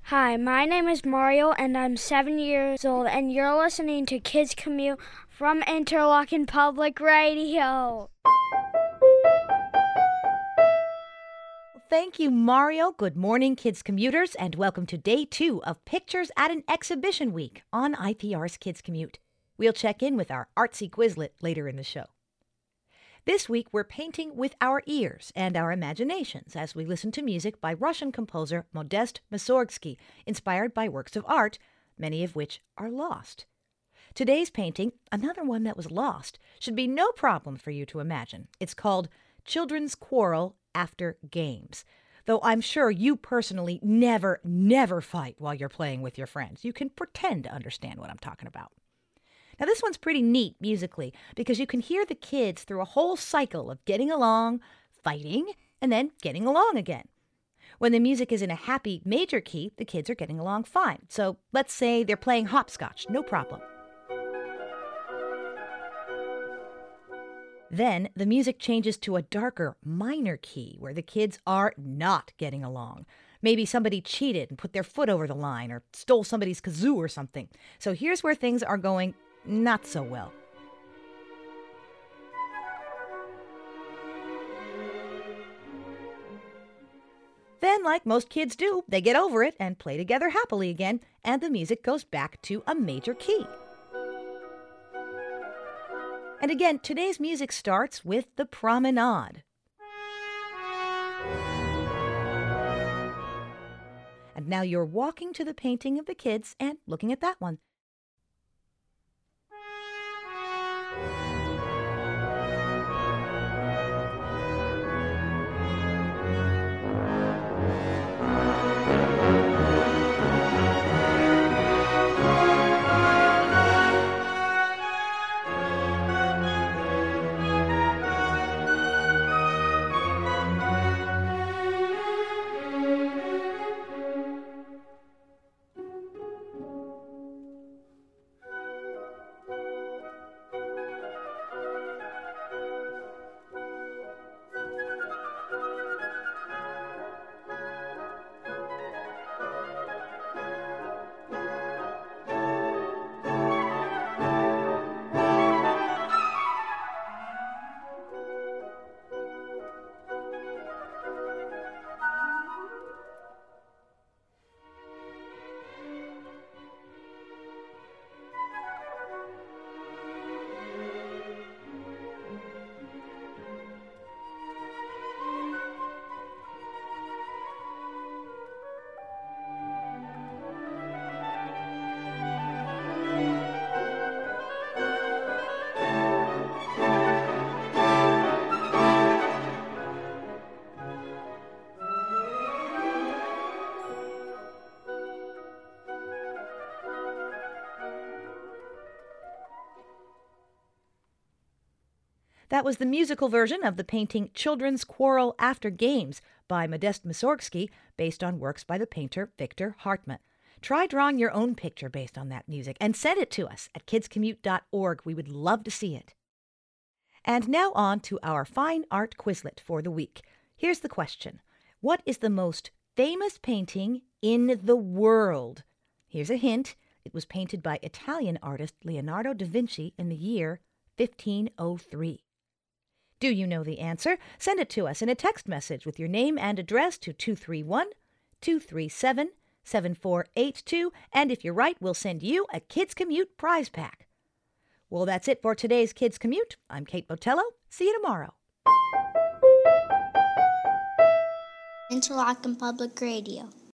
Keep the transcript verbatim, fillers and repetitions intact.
Hi, my name is Mario, and I'm seven years old, and you're listening to Kids Commute from Interlochen Public Radio. Thank you, Mario. Good morning, kids commuters, and welcome to day two of Pictures at an Exhibition Week on I P R's Kids Commute. We'll check in with our artsy Quizlet later in the show. This week, we're painting with our ears and our imaginations as we listen to music by Russian composer Modest Mussorgsky, inspired by works of art, many of which are lost. Today's painting, another one that was lost, should be no problem for you to imagine. It's called Children's Quarrel After Games. Though I'm sure you personally never, never fight while you're playing with your friends. You can pretend to understand what I'm talking about. Now, this one's pretty neat musically because you can hear the kids through a whole cycle of getting along, fighting, and then getting along again. When the music is in a happy major key, the kids are getting along fine. So let's say they're playing hopscotch, no problem. Then the music changes to a darker minor key where the kids are not getting along. Maybe somebody cheated and put their foot over the line or stole somebody's kazoo or something. So here's where things are going not so well. Then, like most kids do, they get over it and play together happily again, and the music goes back to a major key. And again, today's music starts with the promenade. And now you're walking to the painting of the kids and looking at that one. That was the musical version of the painting Children's Quarrel After Games by Modest Mussorgsky, based on works by the painter Victor Hartmann. Try drawing your own picture based on that music and send it to us at kids commute dot org. We would love to see it. And now on to our fine art Quizlet for the week. Here's the question. What is the most famous painting in the world? Here's a hint. It was painted by Italian artist Leonardo da Vinci in the year fifteen oh three. Do you know the answer? Send it to us in a text message with your name and address to two three one, two three seven, seven four eight two, and if you're right, we'll send you a Kids Commute prize pack. Well, that's it for today's Kids Commute. I'm Kate Botello. See you tomorrow. Interlochen Public Radio.